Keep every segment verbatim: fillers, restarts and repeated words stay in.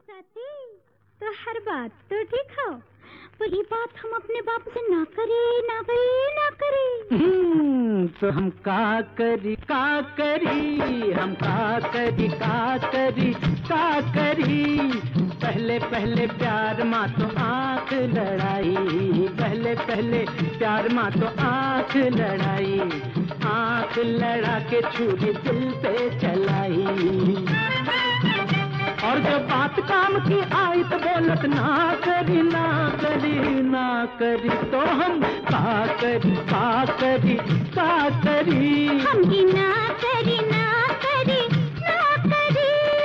साथी, तो हर बात तो ठीक हो, वही बात हम अपने बाप से ना करे ना करे ना करे। हम्म, तो हम का करी का करी, हम का करी का करी का करी। पहले पहले प्यार माँ तो आँख लड़ाई, पहले पहले प्यार माँ तो आँख लड़ाई, आँख लड़ा के छुरी दिल पे चलाई। और जब बात काम की आई तो बोलत ना करी ना करी ना करी, तो हम का करी का करी का करी, हम ही ना करी ना करी ना करी।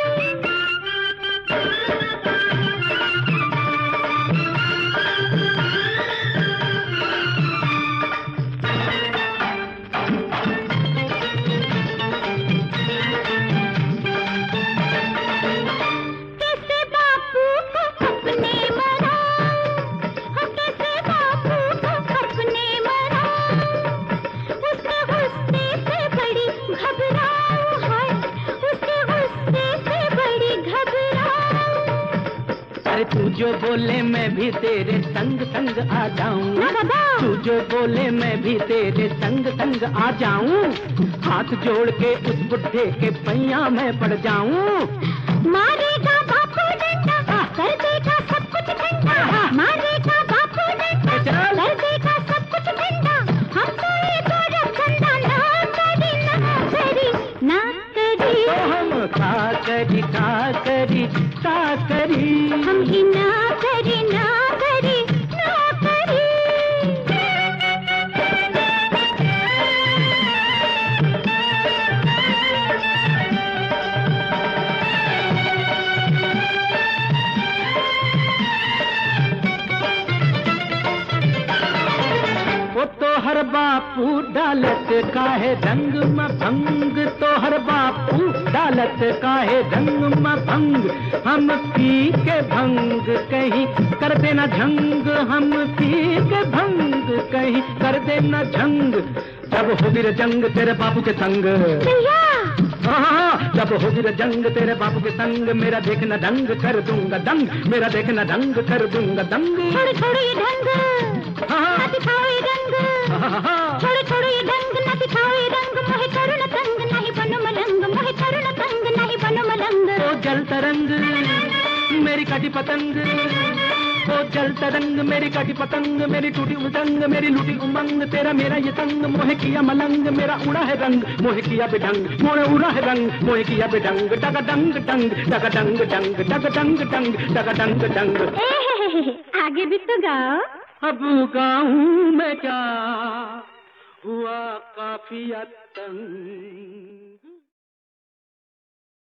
तू जो बोले मैं भी तेरे संग संग आ जाऊं, तू जो बोले मैं भी तेरे संग संग आ जाऊं, हाथ जोड़ के उस बुढ़े के पैया में पड़ जाऊं। मारेगा बापू डंडा कर देगा सब कुछ ठंडा, मारेगा बापू डंडा कर देगा सब कुछ ठंडा। हम तो ये गोरख धंधा ना करी ना करी ना करी, तो हम का करी का करी का करी, हम ही ना करी ना करी ना करी। वो तो हर बापू डालत काहे रंग में भंग, तो हर बापू डालत काहे रंग में भंग। हम पी के भंग कहीं कर देना झंग, हम पी के भंग कहीं कर देना झंग। जब होगी रे जंग तेरे बापू के संग, हाँ जब होगी रे जंग तेरे बापू के संग, मेरा देखना ढंग कर दूंगा दंग, मेरा देखना ढंग कर दूंगा दंग। छोड़ छोड़ ये ढंग ना दिखाओ ये रंग, छोड़ छोड़ ये ढंग ना दिखाओ ये रंग। मोहे करो न तंग नहीं बनो मलंग, मोहे करो न तंग नहीं बनो मलंग। ओ जल तरंग मेरी काटी पतंग, ओ जल तरंग मेरी काटी पतंग, मेरी टूटी उमंग मेरी लूटी उमंग। तेरा मेरा ये तंग मोहे किया मलंग, मेरा उड़ा है रंग मोहे किया बेढंग, मोहे उड़ा है रंग मोहे किया बेढंग। डग डंग डंग डग डंग डंग डग डंग डंग डग डंग डंग। आगे भी तो गाओ। अब गाऊं मैं क्या, हुआ काफी तंग।